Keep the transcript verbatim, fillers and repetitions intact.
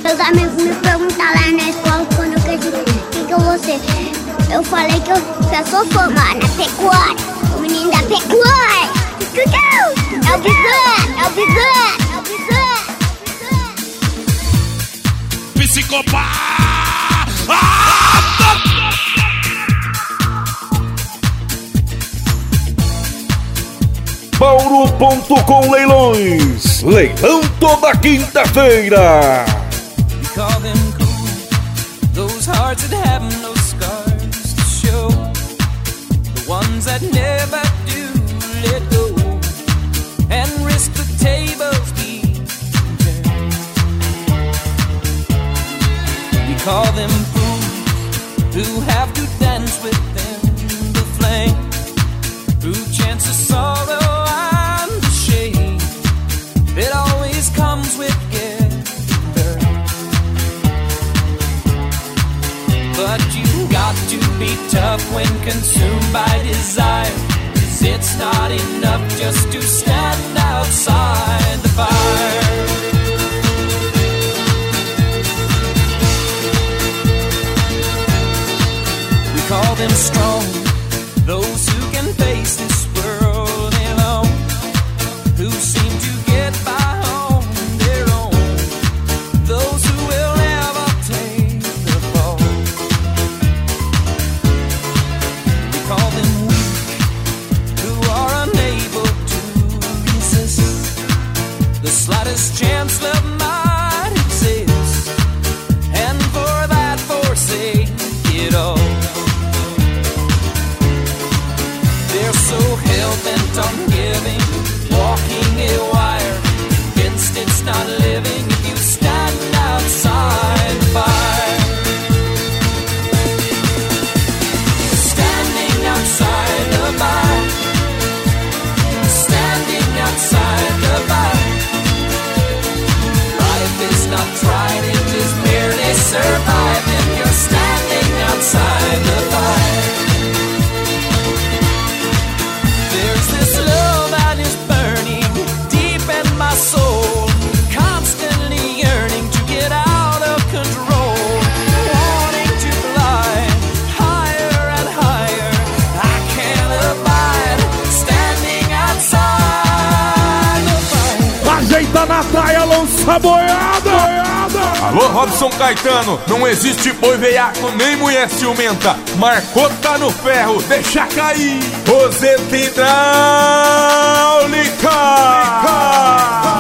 Meus amigos me perguntaram lá na escola quando eu cresci, quem que eu vou ser? Eu falei que eu já sou formada na pecuária, o menino da pecuária. É o Bigode, é o Bigode, é o Bigode. Psicopata! Bauru ponto com Leilões. Leilão toda quinta-feira. We call them cool, those hearts that have no scars to show, the ones that never do let go and risk the tables being turned. We call them fools who have to dance within the flame, through chance of sorrow and the shame. It always comes with getting. But you got to be tough when consumed by desire, 'cause it's not enough just to stand outside the fire. We call them strong, those who can face this world alone, who seem to get by on their own, those who will never take the fall. We call them weak, who are unable to resist the slightest chance love might exist, and for that forsake it all. They're so hell-bent on giving, walking a wire, convinced it's not living if you stand outside the fire. Standing outside the fire, standing outside the fire. Life is not tried, it is merely survived if you're standing outside the fire. There's this love that is burning deep in my soul, constantly yearning to get out of control, wanting to fly higher and higher. I can't abide standing outside the fire. Ajeita na praia, lança a boiada. Alô, Robson Caetano, não existe boi veiaco nem mulher ciumenta. Marcou, tá no ferro, deixa cair. Roseta hidráulica.